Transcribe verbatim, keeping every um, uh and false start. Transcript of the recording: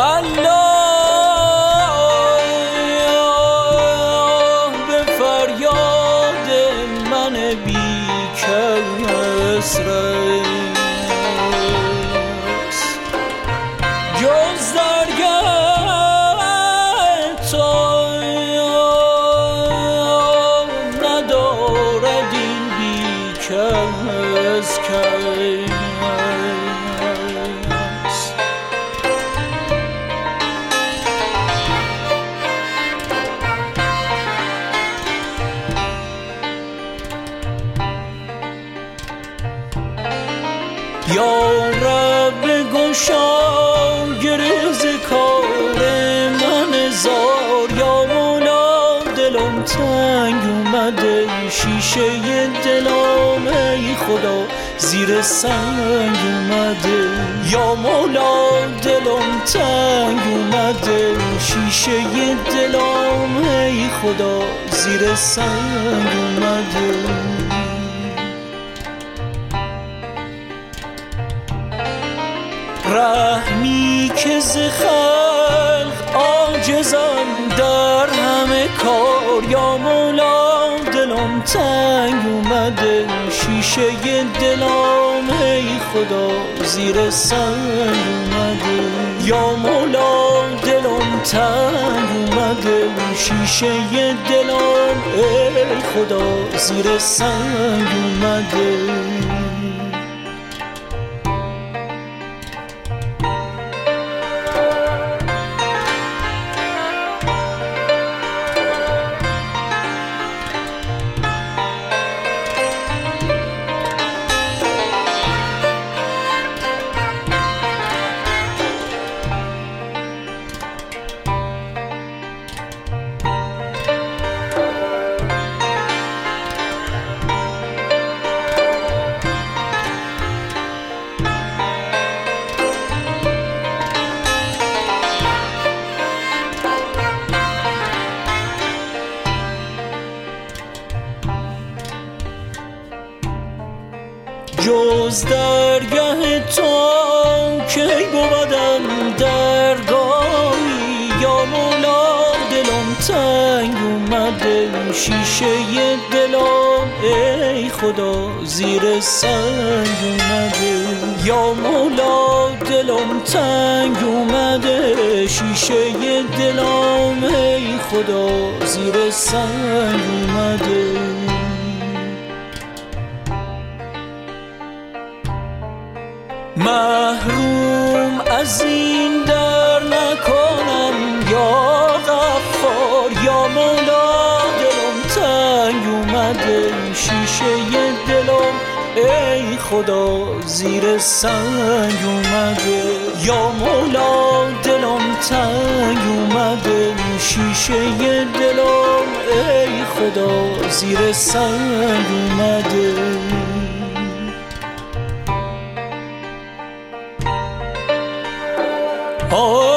الله به فریاد من بیکس رس جز درگه تو ندارد این بیکس کس. یا رب گشا گره ز کار من زار، یا مولا دلم تنگ اومده شیشه دلم ای خدا زیر سنگ اومده. یا مولا دلم تنگ اومده شیشه دلم ای خدا زیر سنگ اومده. رحمی که ز خلق عاجزم در همه کار، یا مولا دلم تنگ اومده شیشه دلم ای خدا زیر سنگ اومده. یا مولا دلم تنگ اومده شیشه دلم ای خدا زیر سنگ اومده. جز درگه تو کی بودم درگاهی، یا مولا دلم تنگ اومده شیشه دلم ای خدا زیر سنگ اومده. یا مولا دلم تنگ اومده شیشه دلم ای خدا زیر سنگ اومده. محروم از این در نکنم یا غفار، یا مولا دلم تنگ اومده شیشه دلم ای خدا زیر سنگ اومده. یا مولا دلم تنگ اومده شیشه دلم ای خدا زیر سنگ اومده. Oh